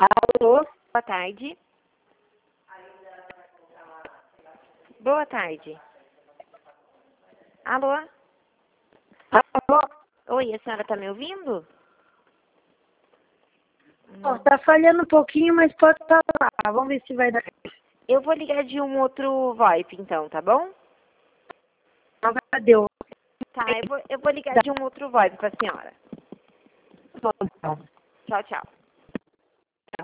Alô? Boa tarde. Boa tarde. Alô? Alô? Oi, a senhora tá me ouvindo? Tá falhando um pouquinho, mas pode falar. Vamos ver se vai dar. Eu vou ligar de um outro VoIP, então, tá bom? Deu. Tá, eu vou ligar de um outro VoIP pra senhora. Tá bom, então. Tchau, tchau.